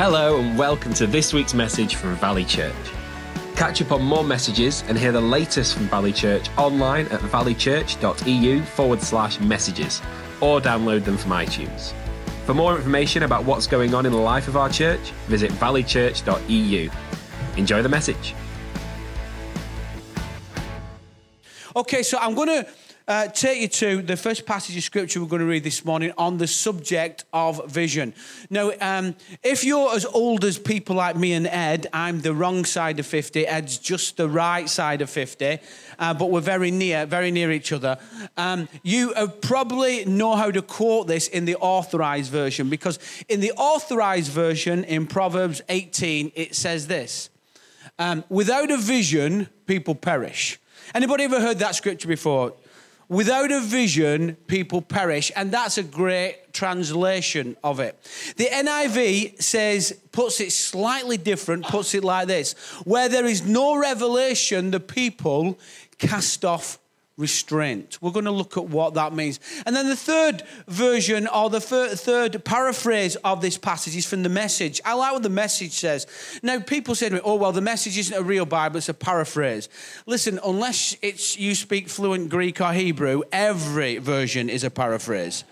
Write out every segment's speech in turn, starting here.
Hello and welcome to this week's message from Valley Church. Catch up on more messages and hear the latest from Valley Church online at valleychurch.eu/messages or download them from iTunes. For more information about what's going on in the life of our church, visit valleychurch.eu. Enjoy the message. Okay, so I'm going to take you to the first passage of scripture we're going to read this morning on the subject of vision. Now, if you're as old as people like me and Ed, I'm the wrong side of 50. Ed's just the right side of 50, but we're very near each other. You probably know how to quote this in the Authorized Version, because in the Authorized Version in Proverbs 18, it says this: without a vision, people perish. Anybody ever heard that scripture before? Without a vision, people perish. And that's a great translation of it. The NIV puts it slightly different, puts it like this: where there is no revelation, the people cast off restraint. We're going to look at what that means. And then the third version, or the third paraphrase of this passage, is from the Message. I like what the Message says. Now, people say to me, oh, well, the Message isn't a real Bible, it's a paraphrase. Listen, unless you speak fluent Greek or Hebrew, every version is a paraphrase.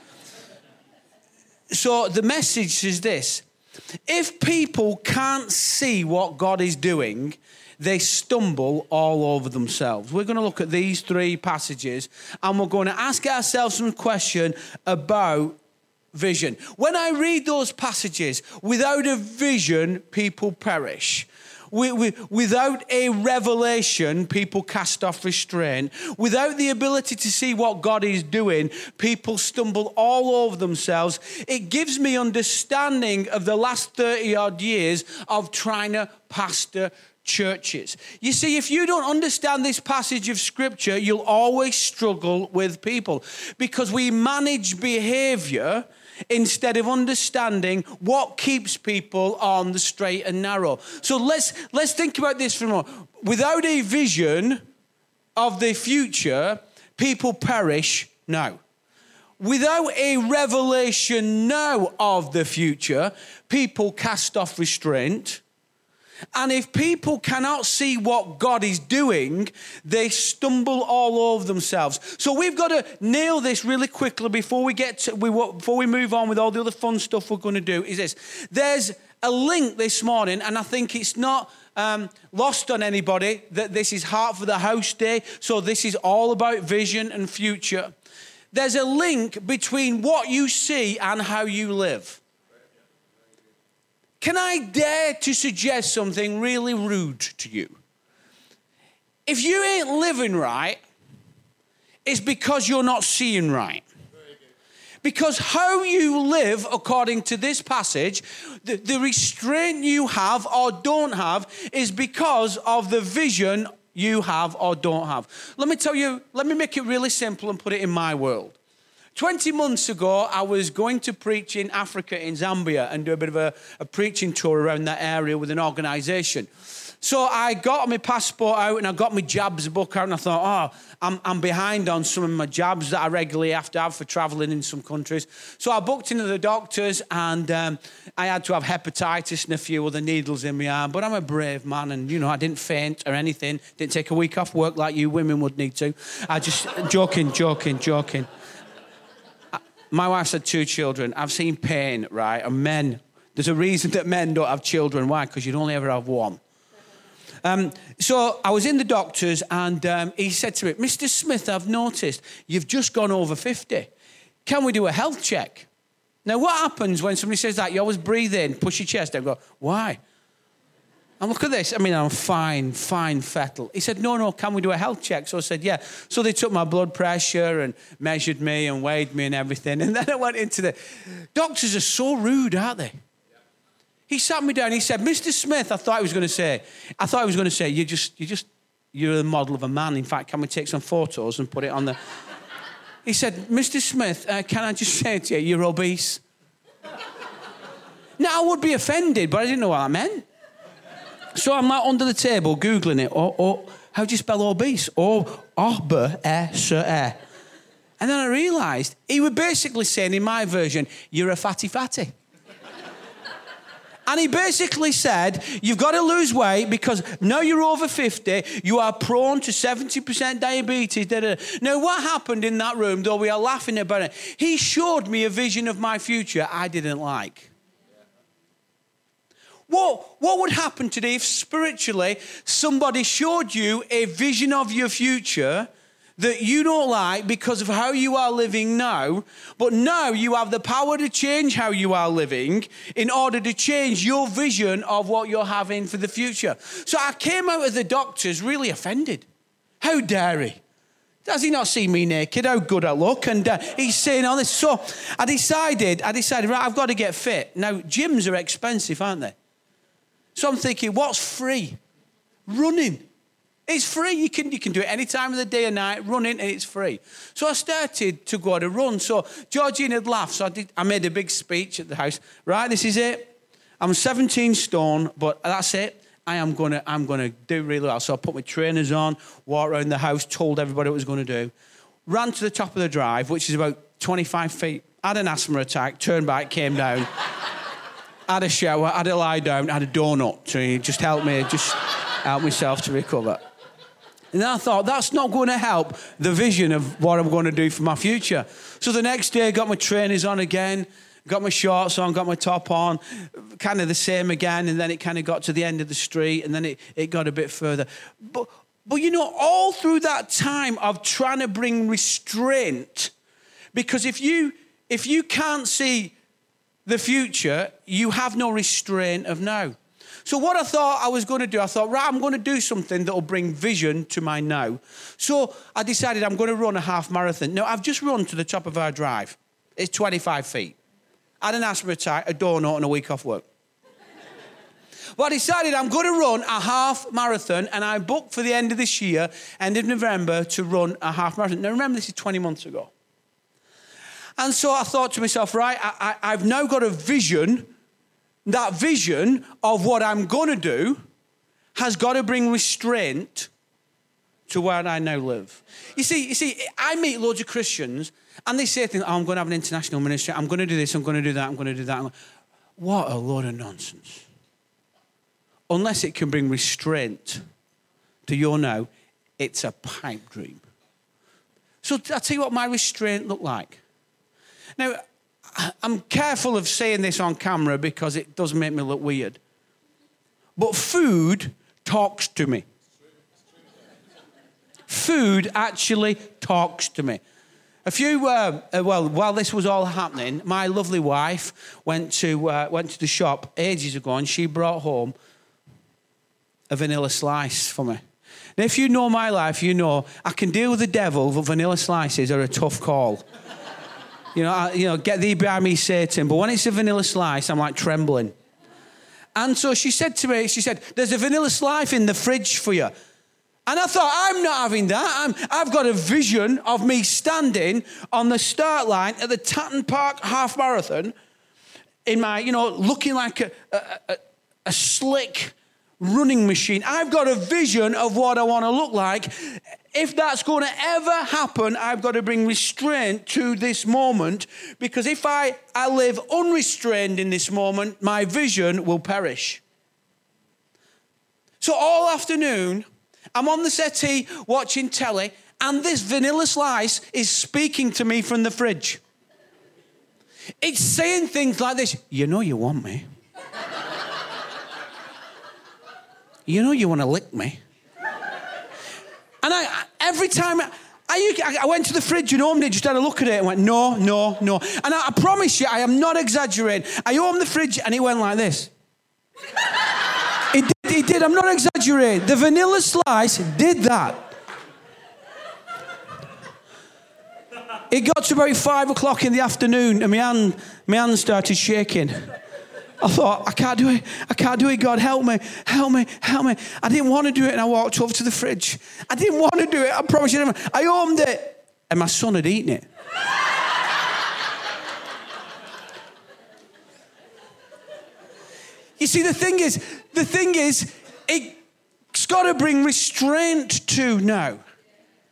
So the Message is this: if people can't see what God is doing, they stumble all over themselves. We're going to look at these three passages and we're going to ask ourselves some question about vision. When I read those passages, without a vision, people perish. Without a revelation, people cast off restraint. Without the ability to see what God is doing, people stumble all over themselves. It gives me understanding of the last 30-odd years of trying to pastor churches. You see, if you don't understand this passage of scripture, you'll always struggle with people, because we manage behavior instead of understanding what keeps people on the straight and narrow. So let's think about this for a moment. Without a vision of the future, people perish now. Without a revelation now of the future, people cast off restraint. And if people cannot see what God is doing, they stumble all over themselves. So we've got to nail this really quickly before we move on with all the other fun stuff we're going to do. Is this: there's a link this morning, and I think it's not lost on anybody that this is Heart for the House Day. So this is all about vision and future. There's a link between what you see and how you live. Can I dare to suggest something really rude to you? If you ain't living right, it's because you're not seeing right. Because how you live, according to this passage, the restraint you have or don't have is because of the vision you have or don't have. Let me make it really simple and put it in my world. 20 months ago, I was going to preach in Africa, in Zambia, and do a bit of a preaching tour around that area with an organisation. So I got my passport out and I got my jabs book out, and I thought, I'm behind on some of my jabs that I regularly have to have for travelling in some countries. So I booked into the doctors, and I had to have hepatitis and a few other needles in my arm. But I'm a brave man, and, I didn't faint or anything. Didn't take a week off work like you women would need to. I just, joking. My wife's had 2 children. I've seen pain, right? And men, there's a reason that men don't have children. Why? Because you'd only ever have one. So I was in the doctor's, and he said to me, Mr. Smith, I've noticed you've just gone over 50. Can we do a health check? Now, what happens when somebody says that? You always breathe in, push your chest down, go, why? And look at this. I'm fine, fettle. He said, no, can we do a health check? So I said, yeah. So they took my blood pressure and measured me and weighed me and everything. And then I went into the... Doctors are so rude, aren't they? He sat me down. He said, Mr. Smith, I thought he was going to say, you're the model of a man. In fact, can we take some photos and put it on the... He said, Mr. Smith, can I just say to you, you're obese? Now, I would be offended, but I didn't know what that meant. So I'm like under the table Googling it. How do you spell obese? O-B-E-S-E. And then I realised he was basically saying in my version, you're a fatty. And he basically said, you've got to lose weight because now you're over 50, you are prone to 70% diabetes. Now, what happened in that room, though we are laughing about it, he showed me a vision of my future I didn't like. What would happen today if spiritually somebody showed you a vision of your future that you don't like because of how you are living now, but now you have the power to change how you are living in order to change your vision of what you're having for the future? So I came out of the doctors really offended. How dare he? Does he not see me naked? How good I look? And he's saying all this. So I decided, right, I've got to get fit. Now, gyms are expensive, aren't they? So I'm thinking, what's free? Running. It's free. You can do it any time of the day or night, running, and it's free. So I started to go on a run. So Georgine had laughed. So I made a big speech at the house. Right, this is it. I'm 17 stone, but that's it. I'm gonna do really well. So I put my trainers on, walked around the house, told everybody what I was going to do. Ran to the top of the drive, which is about 25 feet. Had an asthma attack, turned back, came down. Had a shower, had a lie down, had a donut to just help myself to recover. And I thought, that's not going to help the vision of what I'm going to do for my future. So the next day, I got my trainers on again, got my shorts on, got my top on, kind of the same again, and then it kind of got to the end of the street, and then it got a bit further. But you know, all through that time of trying to bring restraint, because if you can't see the future, you have no restraint of now. So what I thought I was going to do, I thought, right, I'm going to do something that will bring vision to my now. So I decided I'm going to run a half marathon. Now, I've just run to the top of our drive. It's 25 feet. I had an asthma attack, a donut, and a week off work. Well, I decided I'm going to run a half marathon, and I booked for the end of this year, end of November, to run a half marathon. Now, remember, this is 20 months ago. And so I thought to myself, right, I've now got a vision. That vision of what I'm going to do has got to bring restraint to where I now live. You see, I meet loads of Christians and they say things, I'm going to have an international ministry, I'm going to do this, I'm going to do that, I'm going to do that. What a load of nonsense. Unless it can bring restraint to your now, it's a pipe dream. So I'll tell you what my restraint looked like. Now, I'm careful of saying this on camera because it does make me look weird. But food talks to me. Food actually talks to me. While this was all happening, my lovely wife went to the shop ages ago and she brought home a vanilla slice for me. Now, if you know my life, you know I can deal with the devil, but vanilla slices are a tough call. You know, get thee behind me, Satan. But when it's a vanilla slice, I'm like trembling. And so she said to me, there's a vanilla slice in the fridge for you. And I thought, I'm not having that. I've got a vision of me standing on the start line at the Tatton Park Half Marathon in my, looking like a slick running machine. I've got a vision of what I want to look like. If that's going to ever happen, I've got to bring restraint to this moment, because if I live unrestrained in this moment, my vision will perish. So all afternoon, I'm on the settee watching telly, and this vanilla slice is speaking to me from the fridge. It's saying things like this: you know you want me. You know you want to lick me. And every time I went to the fridge and opened it, just had a look at it and went, no. And I promise you, I am not exaggerating. I opened the fridge and it went like this. It did, I'm not exaggerating. The vanilla slice did that. It got to about 5 o'clock in the afternoon and my hand started shaking. I thought, I can't do it, God, help me. I didn't want to do it, and I walked over to the fridge. I didn't want to do it, I promise you. I opened it, and my son had eaten it. You see, the thing is, it's got to bring restraint to now.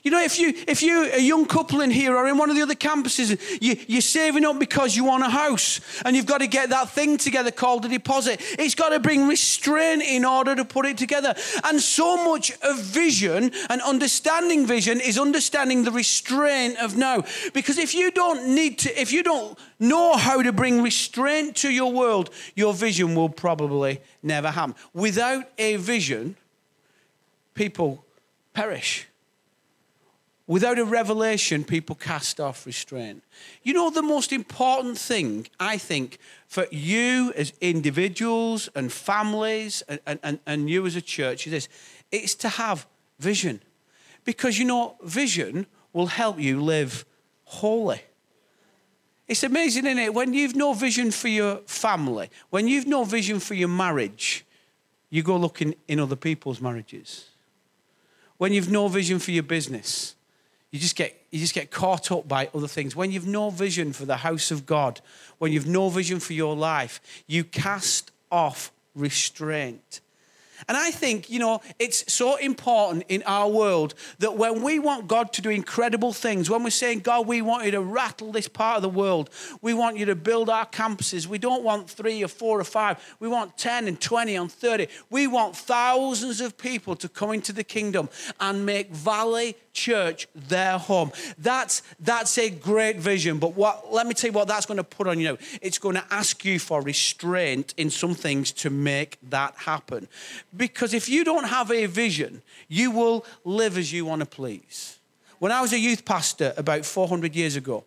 You know, if you're a young couple in here or in one of the other campuses, you're saving up because you want a house and you've got to get that thing together called a deposit. It's got to bring restraint in order to put it together. And so much of vision and understanding vision is understanding the restraint of now. Because if you don't know how to bring restraint to your world, your vision will probably never happen. Without a vision, people perish. Without a revelation, people cast off restraint. You know, the most important thing, I think, for you as individuals and families and you as a church is this. It's to have vision. Because, you know, vision will help you live holy. It's amazing, isn't it? When you've no vision for your family, when you've no vision for your marriage, you go looking in other people's marriages. When you've no vision for your business, you just get caught up by other things. When you've no vision for the house of God, when you've no vision for your life, you cast off restraint. And I think, you know, it's so important in our world that when we want God to do incredible things, when we're saying, God, we want you to rattle this part of the world, we want you to build our campuses, we don't want 3 or 4 or 5, we want 10 and 20 and 30. We want thousands of people to come into the kingdom and make Valley Church their home. That's a great vision, but let me tell you what that's going to put on you now. It's going to ask you for restraint in some things to make that happen. Because if you don't have a vision, you will live as you want to please. When I was a youth pastor about 400 years ago,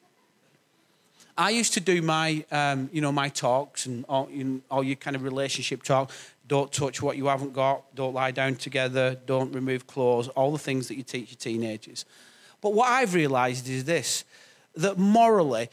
I used to do my talks and all your kind of relationship talk. Don't touch what you haven't got. Don't lie down together. Don't remove clothes. All the things that you teach your teenagers. But what I've realised is this, that morally,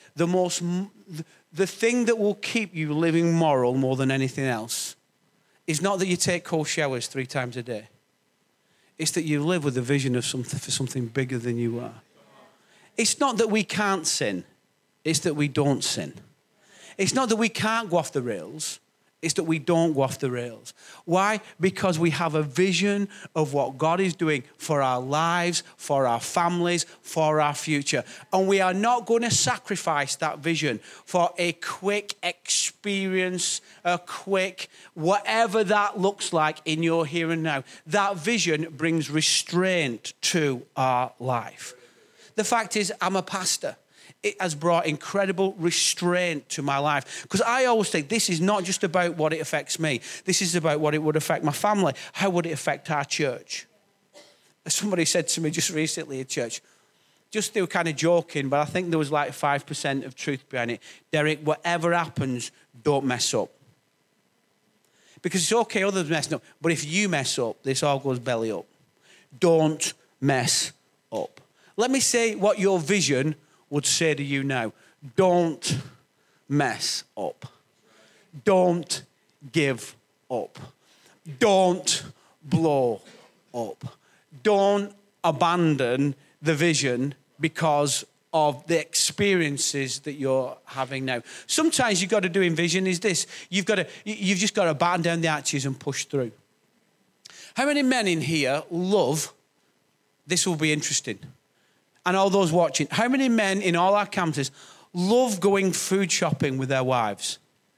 the thing that will keep you living moral more than anything else is not that you take cold showers 3 times a day. It's that you live with a vision of something bigger than you are. It's not that we can't sin. It's that we don't sin. It's not that we can't go off the rails. It's that we don't go off the rails. Why? Because we have a vision of what God is doing for our lives, for our families, for our future. And we are not going to sacrifice that vision for a quick experience, a quick whatever that looks like in your here and now. That vision brings restraint to our life. The fact is, I'm a pastor. It has brought incredible restraint to my life. Because I always think this is not just about what it affects me. This is about what it would affect my family. How would it affect our church? Somebody said to me just recently at church, they were kind of joking, but I think there was like 5% of truth behind it. Derek, whatever happens, don't mess up. Because it's okay others messing up, but if you mess up, this all goes belly up. Don't mess up. Let me say what your vision would say to you now. Don't mess up. Don't give up. Don't blow up. Don't abandon the vision because of the experiences that you're having now. Sometimes you've got to do in vision is this. You've just got to batten down the hatches and push through. How many men in here love, this will be interesting, and all those watching, how many men in all our campuses love going food shopping with their wives?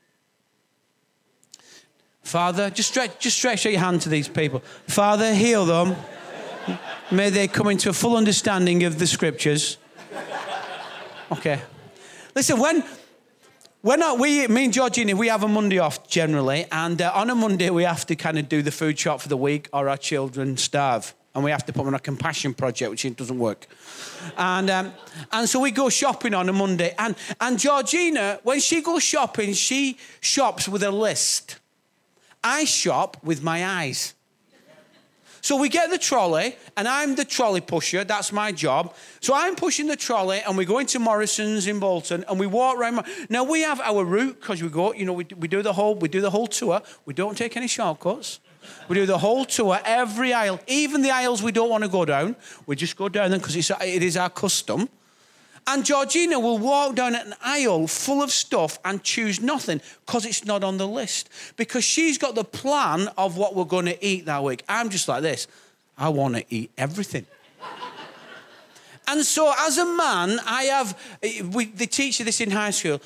Father, just stretch out your hand to these people. Father, heal them. May they come into a full understanding of the scriptures. Okay. Listen, me and Georgina, we have a Monday off generally, and on a Monday we have to kind of do the food shop for the week or our children starve. And we have to put them on a compassion project, which it doesn't work. And so we go shopping on a Monday. And Georgina, when she goes shopping, she shops with a list. I shop with my eyes. So we get the trolley, and I'm the trolley pusher. That's my job. So I'm pushing the trolley, and we go into Morrison's in Bolton, and we walk around. Now we have our route because we go. We do the whole tour. We don't take any shortcuts. We do the whole tour, every aisle, even the aisles we don't want to go down. We just go down them because it is our custom. And Georgina will walk down an aisle full of stuff and choose nothing because it's not on the list. Because she's got the plan of what we're going to eat that week. I'm just like this. I want to eat everything. And so as a man, they teach you this in high school.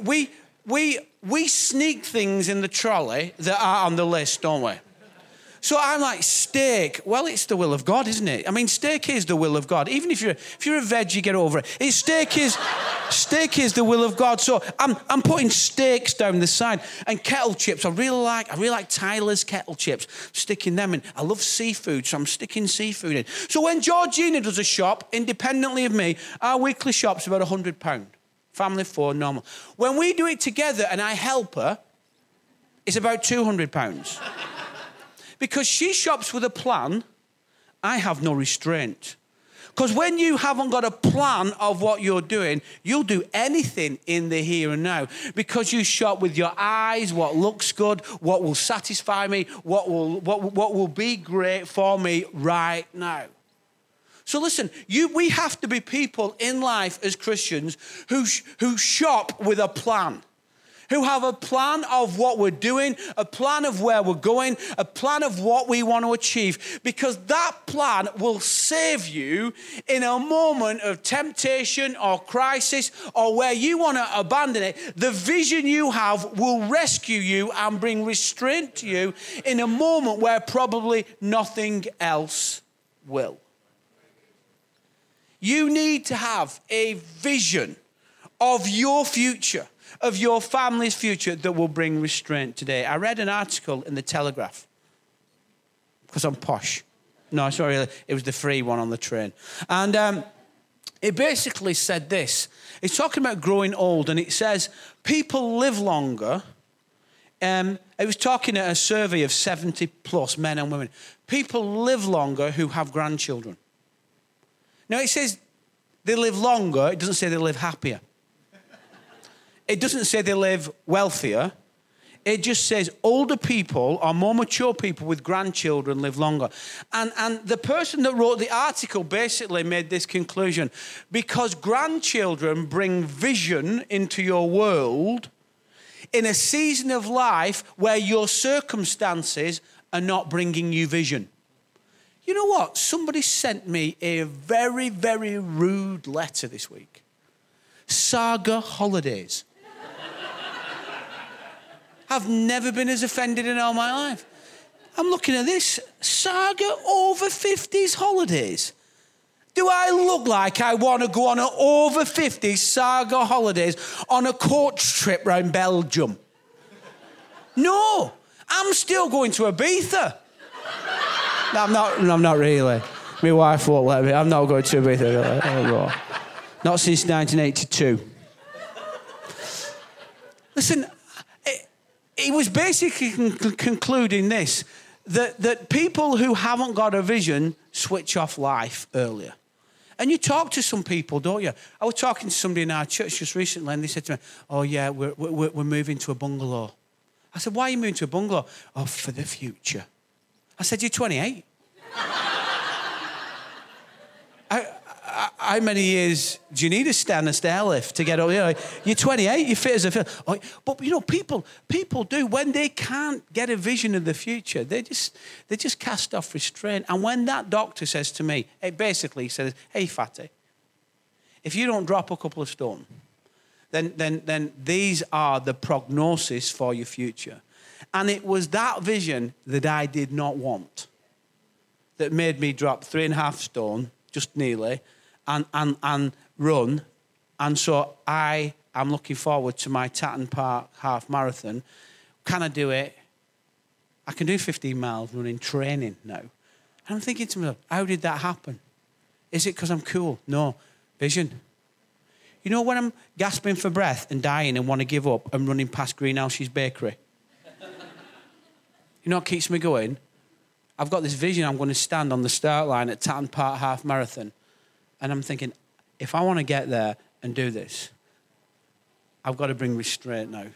We sneak things in the trolley that are on the list, don't we? So I'm like, steak. Well, it's the will of God, isn't it? I mean, steak is the will of God. Even if you're a veg, you get over it. Steak is the will of God. So I'm putting steaks down the side. And kettle chips, I really like Tyler's kettle chips. I'm sticking them in. I love seafood, so I'm sticking seafood in. So when Georgina does a shop, independently of me, our weekly shop's about £100. Family of 4, normal. When we do it together and I help her, it's about £200. Because she shops with a plan, I have no restraint. Because when you haven't got a plan of what you're doing, you'll do anything in the here and now. Because you shop with your eyes, what looks good, what will satisfy me, what will be great for me right now. So listen, we have to be people in life as Christians who shop with a plan. Who have a plan of what we're doing, a plan of where we're going, a plan of what we want to achieve. Because that plan will save you in a moment of temptation or crisis or where you want to abandon it. The vision you have will rescue you and bring restraint to you in a moment where probably nothing else will. You need to have a vision of your future, of your family's future that will bring restraint today. I read an article in the Telegraph because I'm posh. No, sorry, it was the free one on the train. And it basically said this. It's talking about growing old, and it says people live longer. It was talking at a survey of 70 plus men and women. People live longer who have grandchildren. Now, it says they live longer. It doesn't say they live happier. It doesn't say they live wealthier. It just says older people or more mature people with grandchildren live longer. And the person that wrote the article basically made this conclusion. Because grandchildren bring vision into your world in a season of life where your circumstances are not bringing you vision. You know what? Somebody sent me a very, very rude letter this week. Saga Holidays. I've never been as offended in all my life. I'm looking at this. Saga over 50s holidays. Do I look like I want to go on an over 50s Saga Holidays on a coach trip around Belgium? No. I'm still going to Ibiza. No, I'm not really. My wife won't let me. I'm not going to Ibiza. Not since 1982. Listen, he was basically concluding this, that people who haven't got a vision switch off life earlier. And you talk to some people, don't you? I was talking to somebody in our church just recently, and they said to me, oh, yeah, we're moving to a bungalow. I said, why are you moving to a bungalow? Oh, for the future. I said, you're 28. How many years do you need to stand a stair lift to get up? You know, you're 28, you're fit as a fiddle. Oh, but, you know, people do. When they can't get a vision of the future, they just cast off restraint. And when that doctor says to me, it basically says, hey, fatty, if you don't drop a couple of stone, then these are the prognosis for your future. And it was that vision that I did not want that made me drop 3.5 stone, just nearly, and run. And so I am looking forward to my Tatton Park half marathon. Can I do it? I can do 15 miles running training now. And I'm thinking to myself, how did that happen? Is it because I'm cool? No. Vision. You know when I'm gasping for breath and dying and want to give up and running past Greenhouse's Bakery? You know what keeps me going? I've got this vision. I'm going to stand on the start line at Tatton Park half marathon. And I'm thinking, if I want to get there and do this, I've got to bring restraint now.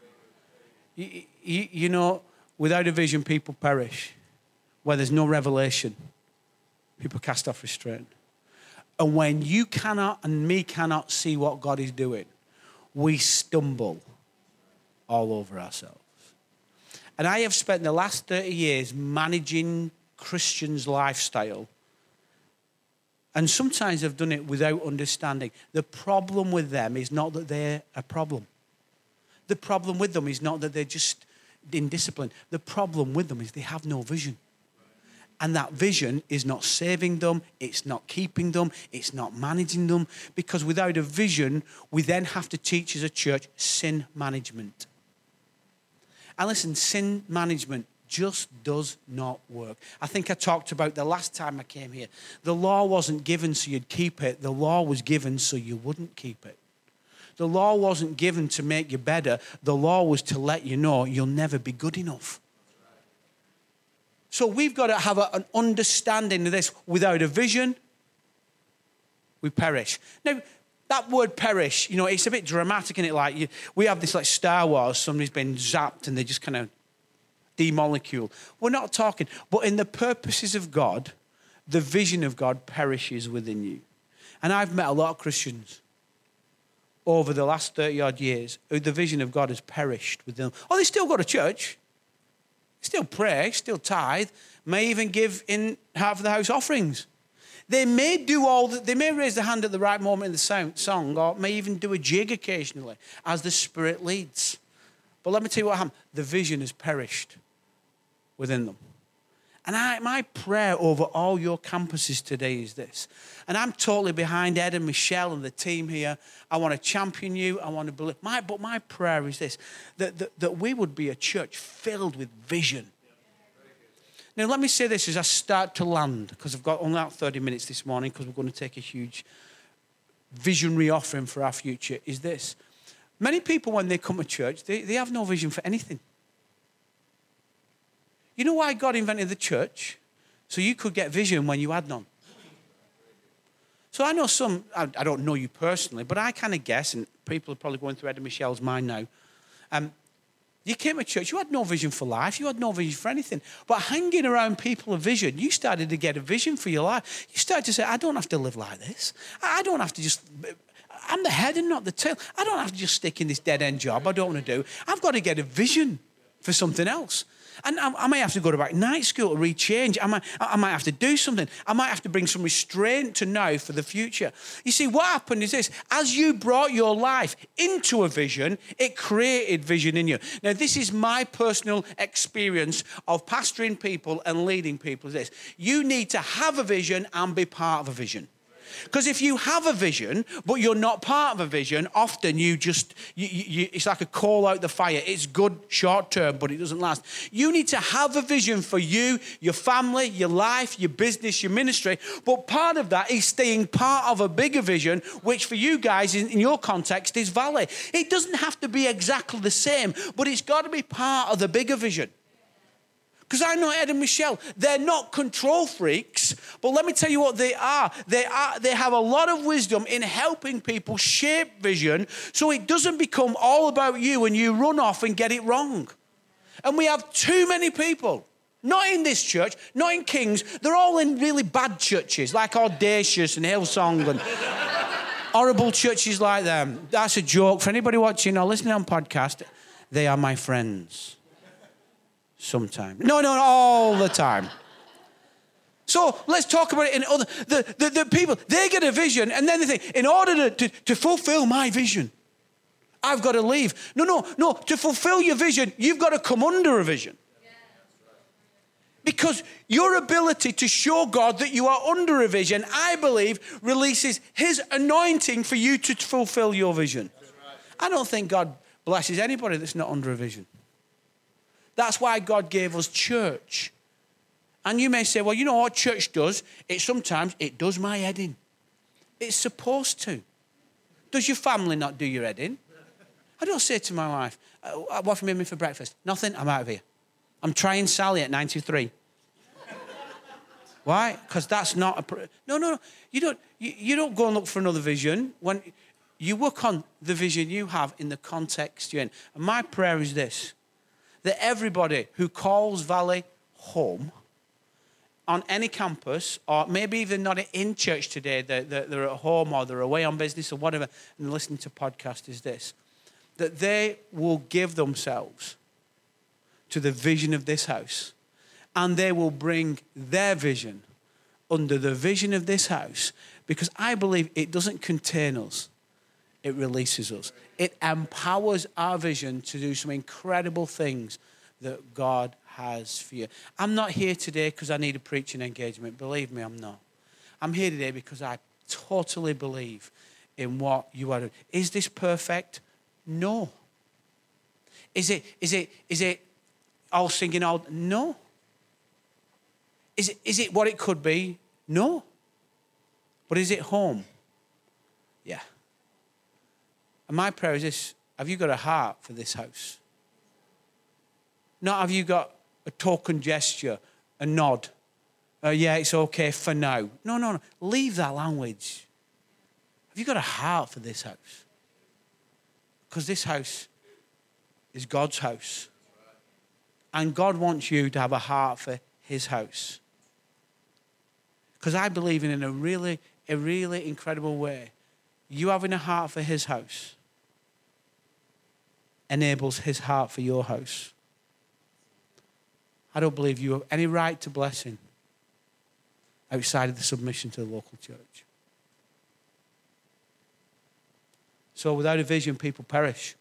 You know, without a vision, people perish. Where there's no revelation, people cast off restraint. And when you cannot and me cannot see what God is doing, we stumble all over ourselves. And I have spent the last 30 years managing Christians' lifestyle And sometimes they've done it without understanding. The problem with them is not that they're a problem. The problem with them is not that they're just indisciplined. The problem with them is they have no vision. And that vision is not saving them, it's not keeping them, it's not managing them. Because without a vision, we then have to teach as a church sin management. And listen, sin management just does not work. I think I talked about the last time I came here. The law wasn't given so you'd keep it. The law was given so you wouldn't keep it. The law wasn't given to make you better. The law was to let you know you'll never be good enough. So we've got to have an understanding of this. Without a vision, we perish. Now, that word perish, it's a bit dramatic, isn't it? Like we have this like Star Wars, somebody's been zapped and they just kind of demolecule. We're not talking, but in the purposes of God, the vision of God perishes within you. And I've met a lot of Christians over the last 30-odd years who the vision of God has perished within them. Oh, they still go to church. Still pray, still tithe, may even give in half of the house offerings. They may do they may raise their hand at the right moment in the song, or may even do a jig occasionally as the Spirit leads. But let me tell you what happened. The vision has perished within them. And my prayer over all your campuses today is this. And I'm totally behind Ed and Michelle and the team here. I want to champion you. I want to believe. But my prayer is this, that we would be a church filled with vision. Now, let me say this as I start to land, because I've got only about 30 minutes this morning, because we're going to take a huge visionary offering for our future, is this. Many people, when they come to church, they have no vision for anything. You know why God invented the church? So you could get vision when you had none. So I know I don't know you personally, but I kind of guess, and people are probably going through Ed and Michelle's mind now, you came to church, you had no vision for life, you had no vision for anything. But hanging around people of vision, you started to get a vision for your life. You started to say, I don't have to live like this. I don't have to just... I'm the head and not the tail. I don't have to just stick in this dead-end job I don't want to do. I've got to get a vision for something else. And I might have to go to back night school to rechange. I might have to do something. I might have to bring some restraint to now for the future. You see, what happened is this. As you brought your life into a vision, it created vision in you. Now, this is my personal experience of pastoring people and leading people. Is this. You need to have a vision and be part of a vision. Because if you have a vision, but you're not part of a vision, often it's like a call out the fire. It's good short term, but it doesn't last. You need to have a vision for you, your family, your life, your business, your ministry. But part of that is staying part of a bigger vision, which for you guys in your context is Valley. It doesn't have to be exactly the same, but it's got to be part of the bigger vision. Because I know Ed and Michelle, they're not control freaks, but let me tell you what they are. They have a lot of wisdom in helping people shape vision so it doesn't become all about you and you run off and get it wrong. And we have too many people, not in this church, not in King's, they're all in really bad churches like Audacious and Hillsong and horrible churches like them. That's a joke. For anybody watching or listening on podcast, they are my friends. Sometimes. No, all the time. So let's talk about it in other... The people, they get a vision and then they think, in order to fulfill my vision, I've got to leave. No. To fulfill your vision, you've got to come under a vision. Because your ability to show God that you are under a vision, I believe, releases his anointing for you to fulfill your vision. I don't think God blesses anybody that's not under a vision. That's why God gave us church. And you may say, well, you know what church does? Sometimes it does my head in. It's supposed to. Does your family not do your head in? I don't say to my wife, what have you made me for breakfast? Nothing, I'm out of here. I'm trying Sally at 93. Why? Because that's not a... No. You don't go and look for another vision. When you work on the vision you have in the context you're in. And my prayer is this. That everybody who calls Valley home on any campus, or maybe even not in church today, they're at home or they're away on business or whatever, and listening to podcasts, is this, that they will give themselves to the vision of this house, and they will bring their vision under the vision of this house, because I believe it doesn't contain us. It releases us. It empowers our vision to do some incredible things that God has for you. I'm not here today because I need a preaching engagement. Believe me, I'm not. I'm here today because I totally believe in what you are doing. Is this perfect? No. Is it all singing all? No. Is it what it could be? No. But is it home? Yeah. And my prayer is this: have you got a heart for this house? Not have you got a token gesture, a nod. Yeah, it's okay for now. No. Leave that language. Have you got a heart for this house? Because this house is God's house. And God wants you to have a heart for his house. Because I believe in a really incredible way, you having a heart for his house enables his heart for your house. I don't believe you have any right to blessing outside of the submission to the local church. So without a vision, people perish.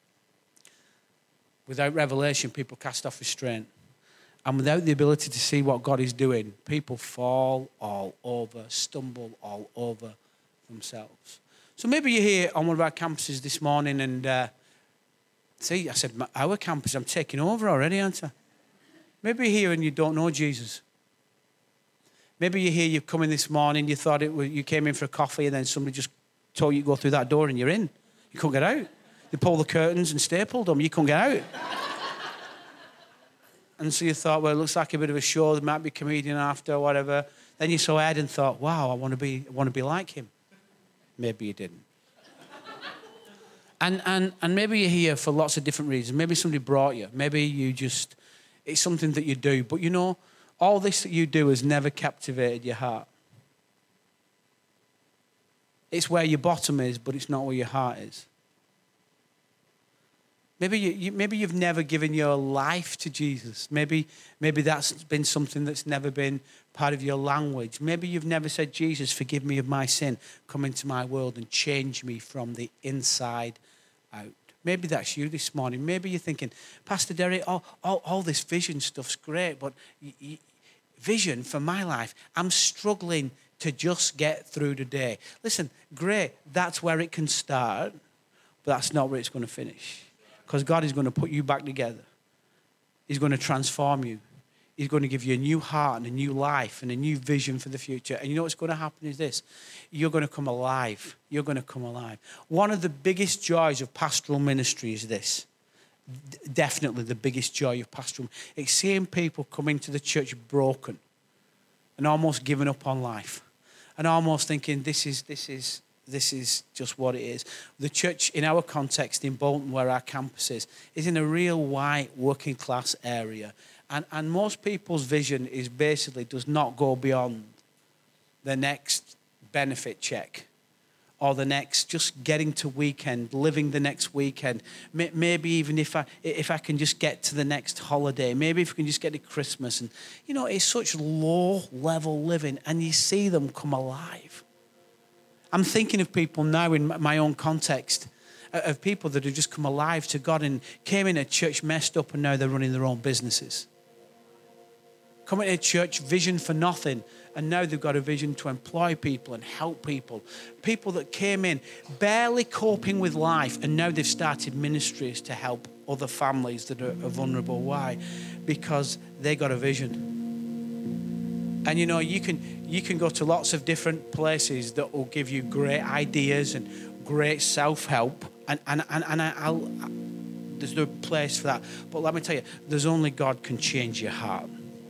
Without revelation, people cast off restraint. And without the ability to see what God is doing, people fall all over, stumble all over themselves. So maybe you're here on one of our campuses this morning and see, I said, our campus, I'm taking over already, aren't I? Maybe you're here and you don't know Jesus. Maybe you're here, you've come in this morning, you thought you came in for a coffee and then somebody just told you to go through that door and you're in. You couldn't get out. They pulled the curtains and stapled them. You couldn't get out. And so you thought, well, it looks like a bit of a show. There might be a comedian after or whatever. Then you saw Ed and thought, wow, I want to be like him. Maybe you didn't. And maybe you're here for lots of different reasons. Maybe somebody brought you. Maybe you just, it's something that you do. But you know, all this that you do has never captivated your heart. It's where your bottom is, but it's not where your heart is. Maybe you've never given your life to Jesus. Maybe that's been something that's never been part of your language. Maybe you've never said, Jesus, forgive me of my sin. Come into my world and change me from the inside out. Maybe that's you this morning. Maybe you're thinking, Pastor Derek, all this vision stuff's great, but vision for my life, I'm struggling to just get through the day. Listen, great, that's where it can start, but that's not where it's going to finish. Because God is going to put you back together. He's going to transform you. He's going to give you a new heart and a new life and a new vision for the future. And you know what's going to happen is this. You're going to come alive. You're going to come alive. One of the biggest joys of pastoral ministry is this. Definitely the biggest joy of pastoral. It's seeing people come into the church broken and almost giving up on life. And almost thinking this is just what it is. The church, in our context, in Bolton, where our campus is in a real white working class area. And most people's vision is basically does not go beyond the next benefit check or the next just getting to weekend, living the next weekend. Maybe even if I can just get to the next holiday, maybe if we can just get to Christmas. And, you know, it's such low level living and you see them come alive. I'm thinking of people now in my own context, of people that have just come alive to God and came in a church messed up and now they're running their own businesses. Coming to a church, vision for nothing, and now they've got a vision to employ people and help people. People that came in barely coping with life and now they've started ministries to help other families that are vulnerable. Why? Because they got a vision. And you know, you can go to lots of different places that will give you great ideas and great self-help, and there's no place for that. But let me tell you, there's only God can change your heart.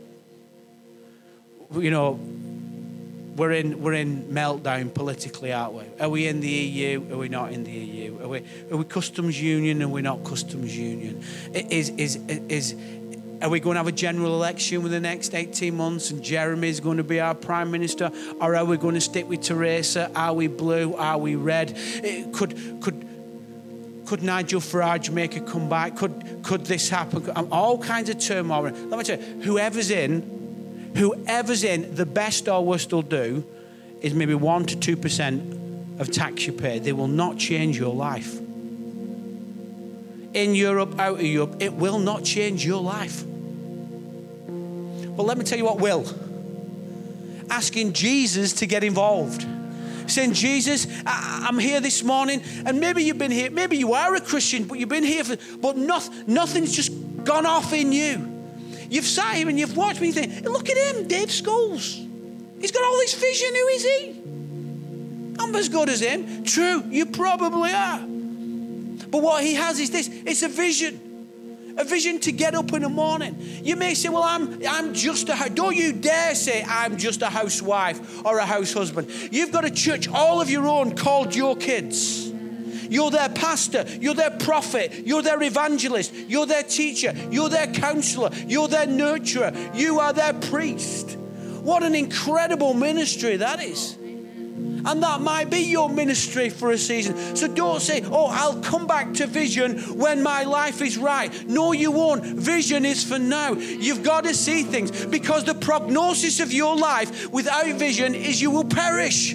You know, we're in meltdown politically, aren't we? Are we in the EU? Are we not in the EU? Are we customs union? Are we not customs union? Are we going to have a general election within the next 18 months and Jeremy's going to be our Prime Minister? Or are we going to stick with Theresa? Are we blue? Are we red? Could Nigel Farage make a comeback? Could this happen? All kinds of turmoil. Let me tell you, whoever's in, whoever's in, the best or worst will do is maybe 1 to 2% of tax you pay. They will not change your life. In Europe, out of Europe, it will not change your life. But let me tell you what will. Asking Jesus to get involved. Saying, Jesus, I'm here this morning, and maybe you've been here, maybe you are a Christian, but you've been here but nothing's just gone off in you. You've sat here and you've watched me and think, look at him, Dave Scholes. He's got all this vision, who is he? I'm as good as him. True, you probably are. But what he has is this, it's a vision. A vision to get up in the morning. You may say, well, I'm just a house. Don't you dare say I'm just a housewife or a house husband. You've got a church all of your own called Your Kids. You're their pastor. You're their prophet. You're their evangelist. You're their teacher. You're their counselor. You're their nurturer. You are their priest. What an incredible ministry that is. And that might be your ministry for a season. So don't say, oh, I'll come back to vision when my life is right. No, you won't. Vision is for now. You've got to see things, because the prognosis of your life without vision is you will perish.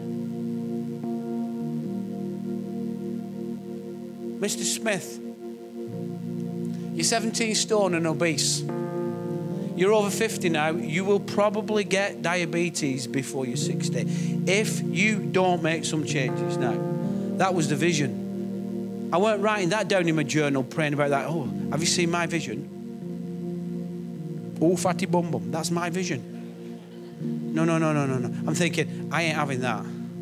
Mr. Smith, you're 17 stone and obese. You're over 50 now. You will probably get diabetes before you're 60 if you don't make some changes now. That was the vision. I weren't writing that down in my journal, praying about that. Oh, have you seen my vision? Oh, fatty bum bum. That's my vision. No. I'm thinking, I ain't having that.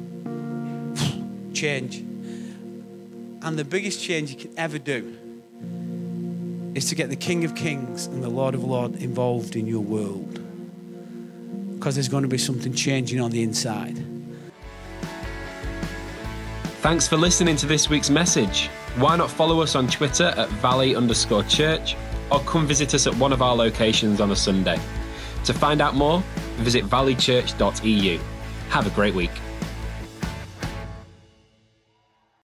Change. And the biggest change you can ever do is to get the King of Kings and the Lord of Lords involved in your world. Because there's going to be something changing on the inside. Thanks for listening to this week's message. Why not follow us on Twitter at Valley_Church, or come visit us at one of our locations on a Sunday. To find out more, visit valleychurch.eu. Have a great week.